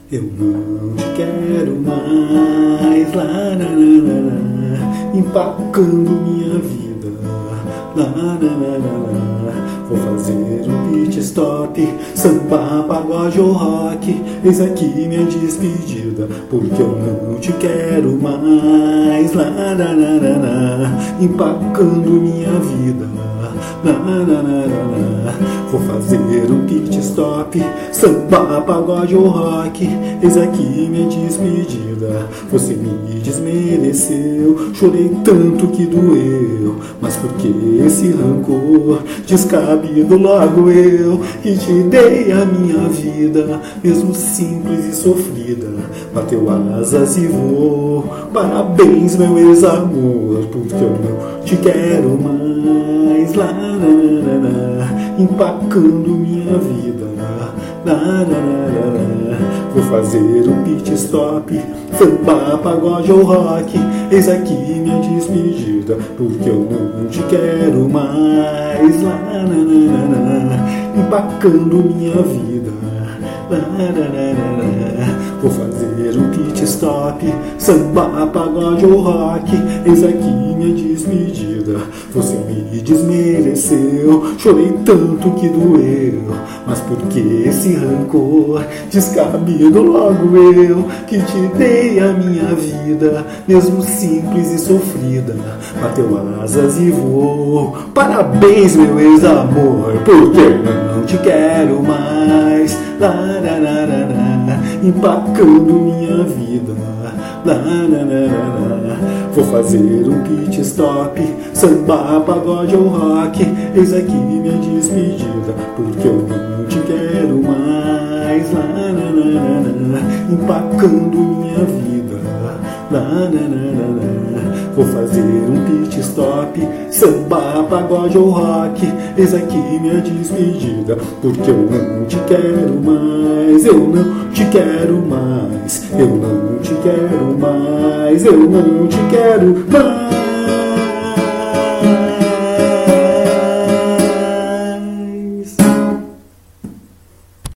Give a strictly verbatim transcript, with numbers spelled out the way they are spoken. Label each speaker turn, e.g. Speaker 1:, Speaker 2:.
Speaker 1: Eu não te quero mais, lá, lá, lá, lá, empacando minha vida, lá, lá, lá, lá. Vou fazer um pit stop, samba, pagode ou rock. Eis aqui minha despedida, porque eu não te quero mais, lá, lá, lá, lá, lá, empacando minha vida, lá, lá, lá, lá, lá. Vou fazer um pit stop, samba, pagode ou rock. Eis aqui minha despedida. Você me desmereceu, chorei tanto que doeu. Mas por que esse rancor descabido? Logo eu que te dei a minha vida, mesmo simples e sofrida, bateu asas e voou. Parabéns, meu ex-amor, porque eu não te quero mais, lá, lá, lá, lá, empacando minha vida, lá, lá, lá, lá. Vou fazer um pit stop, samba, pagode ou rock. Eis aqui minha despedida, porque eu não te quero mais, lá, lá, lá, lá, empacando minha vida, lá, lá, lá, lá. Vou fazer um pit stop, samba, pagode ou rock. Eis aqui minha despedida. Você me desmereceu, chorei tanto que doeu. Mas por que esse rancor descabido? Logo eu que te dei a minha vida, mesmo simples e sofrida, bateu asas e voou. Parabéns, meu ex-amor, porque eu não te quero mais, lá, lá, lá, lá, lá, empacando minha vida, lá, lá, lá, lá, lá. Vou fazer um pit stop, samba, pagode ou rock. Eis aqui minha despedida, porque eu não te quero mais, lá, lá, lá, lá, empacando minha vida, lá, lá, lá, lá. Vou fazer um pit stop, samba, pagode ou rock. Eis aqui minha despedida, porque eu não te quero mais, eu não te quero mais, eu não te quero mais, eu não te quero mais.